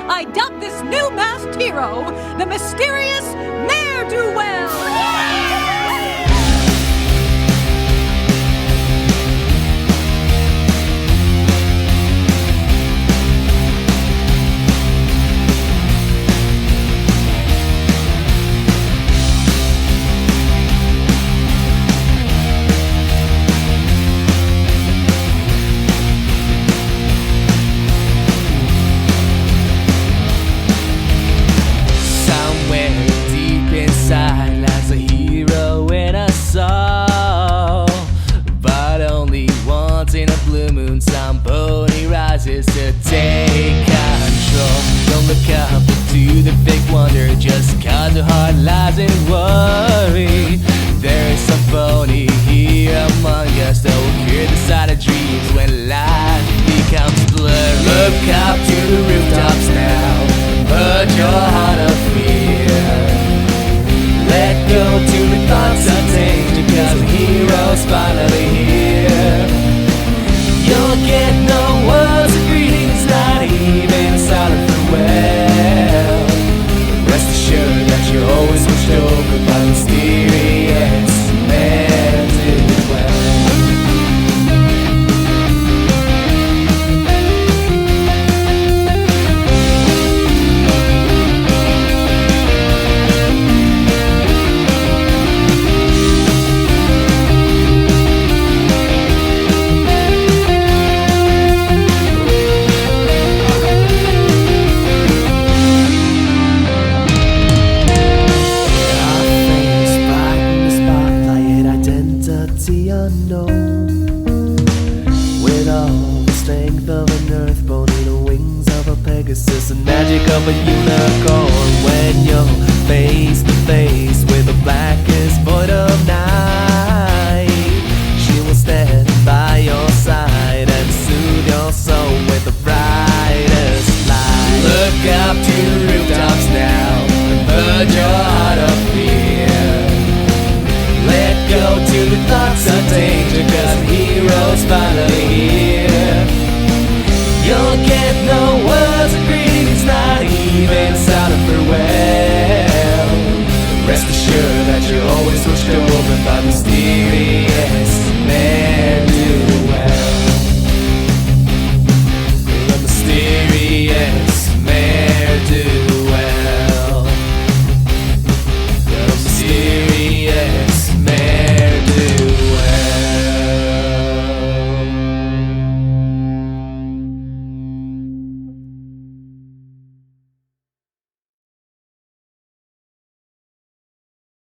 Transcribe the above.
I dub this new masked hero the mysterious Ne'er-Do-Well. Lies a hero in a soul, but only once in a blue moon somebody rises to take control. Don't look up to the fake wonder just cause your heart lies in worry. There is somebody here among us that will cure the side of dreams when life becomes blurry. Look up to the rooftops now, put your heart of fear. Let go to the thoughts of danger, cause the hero's finally here. You'll get no words of greetings, not even a silent farewell. Rest assured that you're always watched over by mysterious Ne'er-Do-Well. Unknown, with all the strength of an earthborn and the wings of a Pegasus, the magic of a unicorn. When you're face to face with the blackest void of night, she will stand by your side and soothe your soul with the brightest light. Look up to the rooftops now and purge your heart of fear. Let go to the thoughts of danger, cause the hero's finally here. You'll get no word